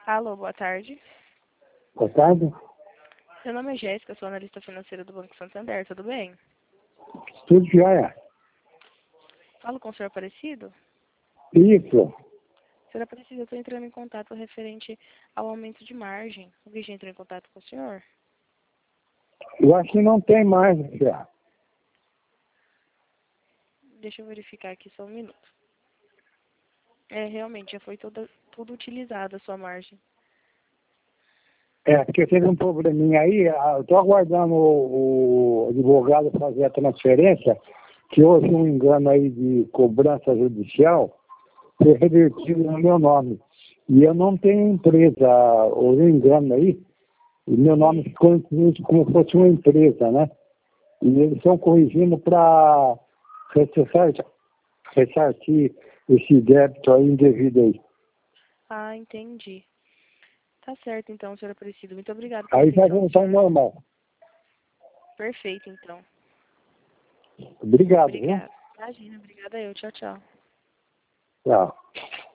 Alô, boa tarde. Boa tarde. Meu nome é Jéssica, sou analista financeira do Banco Santander, tudo bem? Tudo jóia. Falo com o senhor Aparecido? Isso. Senhor Aparecido, eu estou entrando em contato referente ao aumento de margem. Alguém já entrou em contato com o senhor? Eu acho que não tem mais já. Deixa eu verificar aqui só um minuto. Realmente, já foi tudo utilizado a sua margem. Porque teve um probleminha aí, eu estou aguardando o advogado fazer a transferência, que houve um engano aí de cobrança judicial, foi revertido no meu nome. E eu não tenho empresa, houve um engano aí, e meu nome ficou como se fosse uma empresa, né? E eles estão corrigindo para ressarcir esse débito aí indevido aí. Ah, entendi. Tá certo, então, senhor Aparecido. Muito obrigado pela Aí vai atenção do voltar ao senhor. normal. Perfeito, então. Obrigado, viu? Obrigada. Imagina, obrigada eu. Tchau, tchau. Tchau.